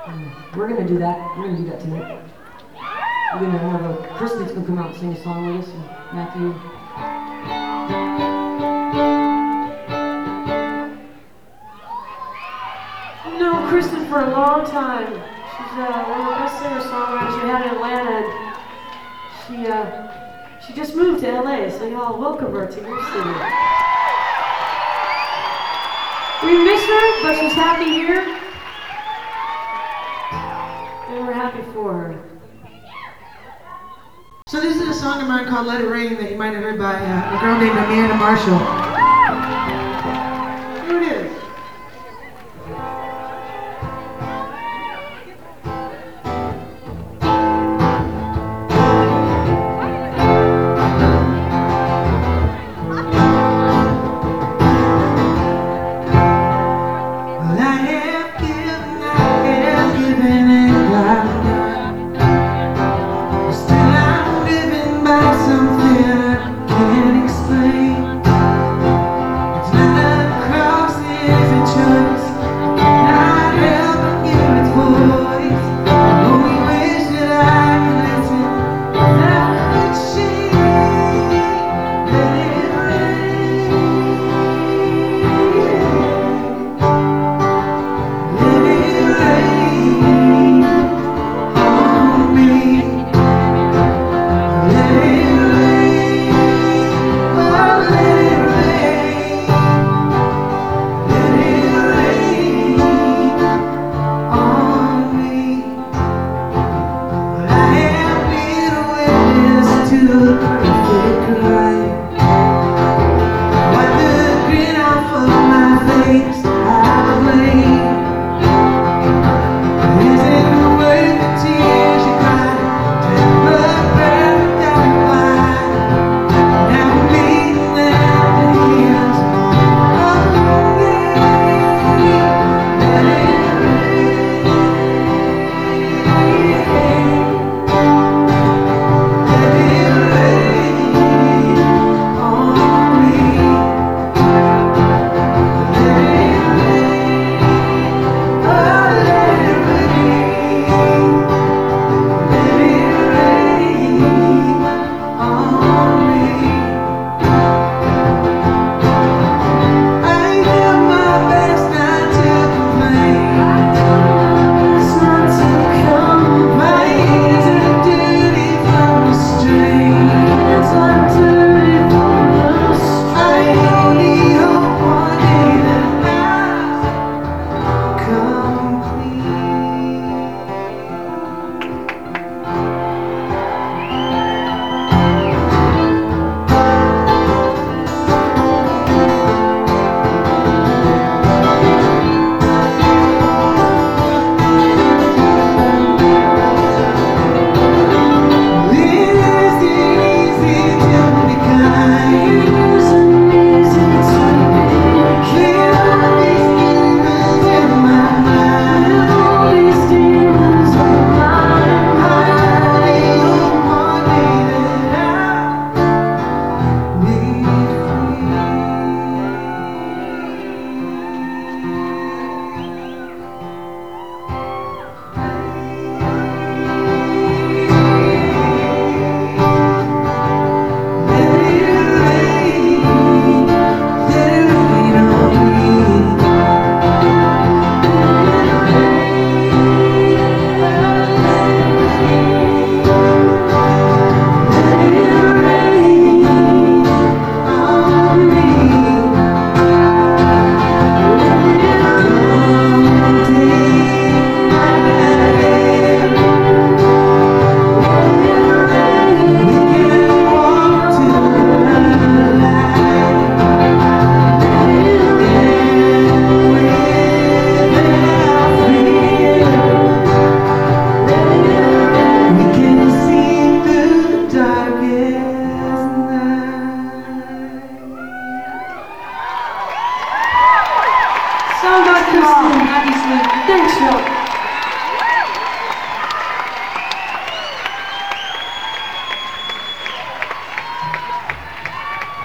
We're gonna do that. We're gonna do that tonight. We're gonna have Kristen's gonna come out and sing a song with us, and Matthew. I've known Kristen for a long time. She's one of the best singer-songwriters we had in Atlanta. She just moved to LA, so y'all welcome her to your city. We miss her, but she's happy here. And we're happy for her. So this is a song of mine called Let It Rain that you might have heard by a girl named Amanda Marshall. Here it is. So much, Kristen. Thanks, y'all.